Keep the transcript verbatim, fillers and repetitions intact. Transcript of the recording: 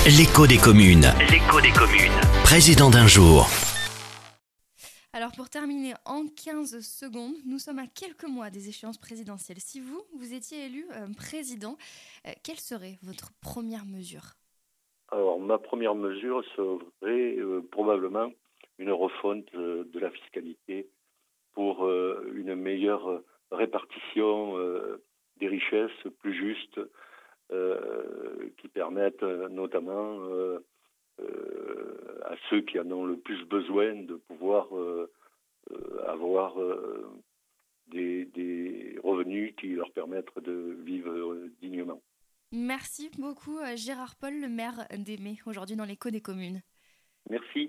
L'écho des communes. L'écho des communes. Président d'un jour. Alors pour terminer en quinze secondes, nous sommes à quelques mois des échéances présidentielles. Si vous, vous étiez élu euh, président, euh, quelle serait votre première mesure ? Alors, ma première mesure serait euh, probablement une refonte euh, de la fiscalité pour euh, une meilleure répartition euh, des richesses, plus juste, euh, qui permettent euh, notamment euh, euh, à ceux qui en ont le plus besoin de pouvoir euh, euh, avoir euh, des, des revenus qui leur permettent de vivre dignement. Merci beaucoup euh, Gérard Paul, le maire d'Aimé, aujourd'hui dans l'écho des communes. Merci.